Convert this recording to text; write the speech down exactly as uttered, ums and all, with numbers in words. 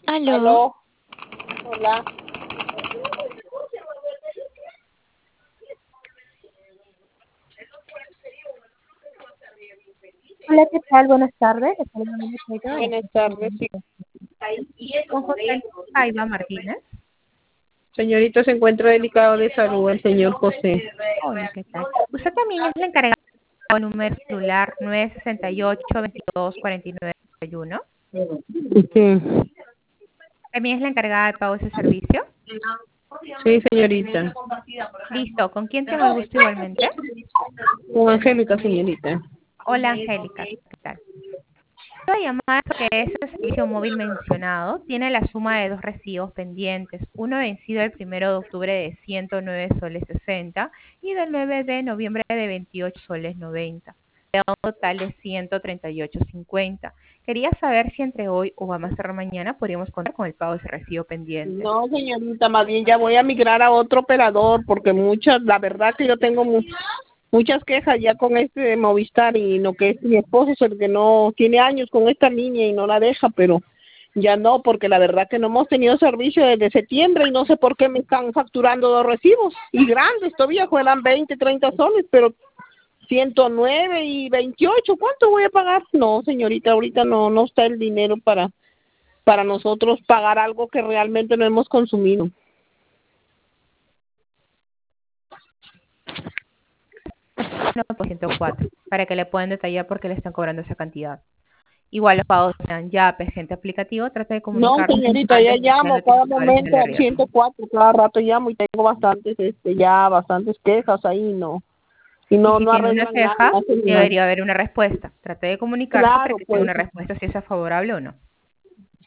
Aló. Aló, hola. Hola, ¿qué tal? Buenas tardes. Les saluda María Checa de la Buenas Agencia de tardes. Sí. Comunicación con José Paiva Martínez. Señorita, se encuentra delicado de salud el señor José. Hola, ¿qué tal? Usted también es la encargada del número celular nueve seis ocho, veintidós, cuarenta y nueve, treinta y uno. Sí, También es la encargada de pago de ese servicio. sí, señorita. Listo. ¿Con quién tengo el gusto igualmente? Con Angélica, señorita. Hola, Angélica. ¿Qué tal? Voy a llamar porque ese servicio móvil mencionado tiene la suma de dos recibos pendientes, uno vencido el primero de octubre de ciento nueve soles sesenta y del nueve de noviembre de veintiocho soles noventa, de un total de ciento treinta y ocho cincuenta. Quería saber si entre hoy o a más tardar mañana podríamos contar con el pago de ese recibo pendiente. No, señorita, más bien ya voy a migrar a otro operador porque muchas, la verdad que yo tengo mu- muchas quejas ya con este de Movistar y lo que es mi esposo es el que no tiene años con esta niña y no la deja, pero ya no, porque la verdad que no hemos tenido servicio desde septiembre y no sé por qué me están facturando dos recibos y grandes todavía, eran veinte, treinta soles, pero ciento nueve y veintiocho, ¿cuánto voy a pagar? No, señorita, ahorita no no está el dinero para para nosotros pagar algo que realmente no hemos consumido. uno por ciento cuatro, para que le puedan detallar por qué le están cobrando esa cantidad. Igual los pagos sean ya presente aplicativo, trate de No, comunicarse señorita, ya antes de que sea llamo cada notificado el momento final de al riesgo. ciento cuatro, cada rato llamo y tengo bastantes, este, ya bastantes quejas ahí, no, y Y no, si no tiene una arreglan nada, no queja, hacen nada. debería haber una respuesta. Trate de comunicarse para Claro, que tenga pues, una respuesta si esa es favorable o no.